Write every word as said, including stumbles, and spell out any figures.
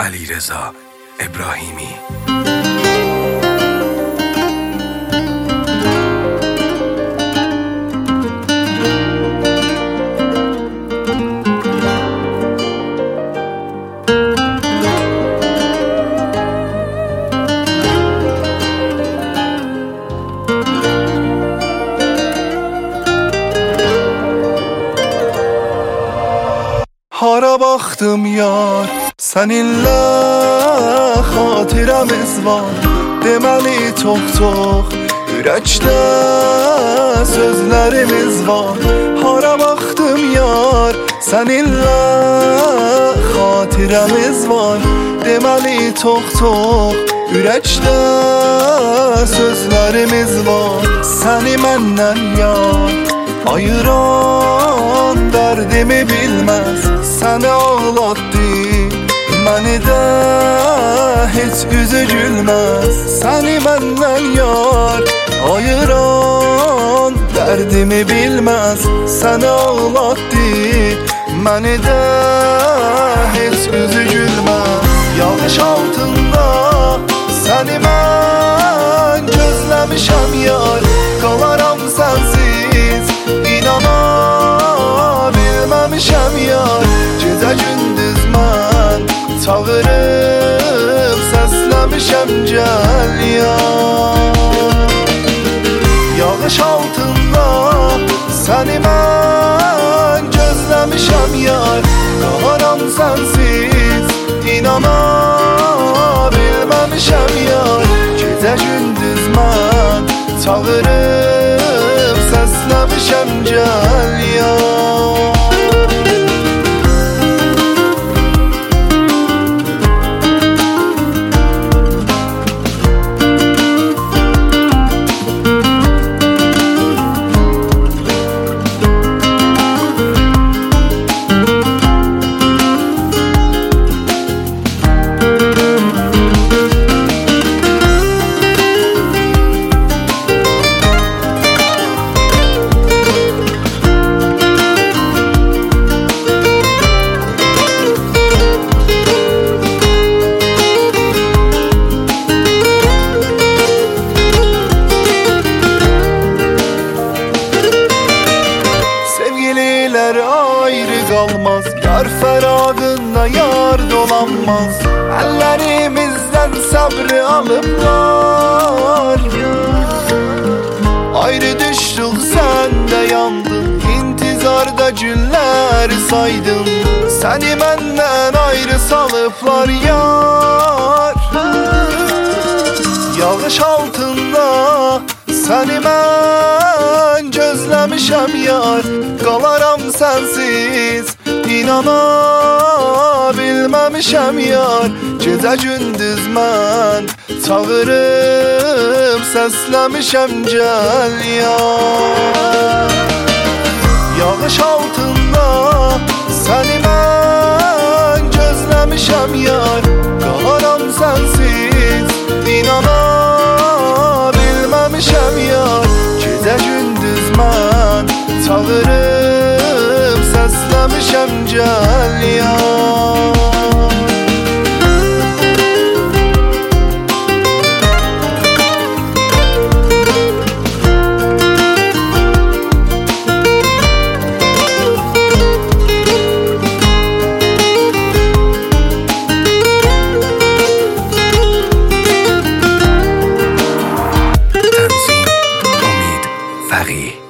علیرضا ابراهیمی. Hara baxdım yar, səninlə xatirəmiz var. Deməli çox-çox ürəkdə sözlərimiz var. Hara baxdım yar, səninlə xatirəmiz var. Deməli çox-çox ürəkdə sözlərimiz var. Səni məndən yar ayıran dərdimi bilməz. Səni ağlatdı, məni də heç üzü gülməz. Səni məndən yar ayıran dərdimi bilməz. Səni ağlatdı, məni də heç üzü gülməz. Yağış altında səni mən gözləmişəm yar. Qalaram sənsiz, inana bilməmişəm yar. Gecə gündüz mən çağırıb səsləmişəm gəl yar. Yağış altında səni mən gözləmişəm yar. Qalaram sənsiz, inana bilməmişəm yar. Gecə gündüz mən çağırıb səsləmişəm gəl yar. Ayrı qalmaz, yar fərağında yar dolanmaz. Əllərimizdən səbri alıblar. Ayrı düşdük, sən də yandın. İntizarda günləri saydın. Səni məndən ayrı salıblar yar. Yağış altında səni mən gözləmişəm yar. Qalaram sənsiz, inana bilməmişəm yar. Gecə gündüz mən çağırıb səsləmişəm gəl yar. Yağış altında səni mən gözləmişəm yar. Qalaram sənsiz, inana bilməmişəm yar. Gecə gündüz mən çağırıb səsləmişəm gəl yar. تنظیم امید فقیه.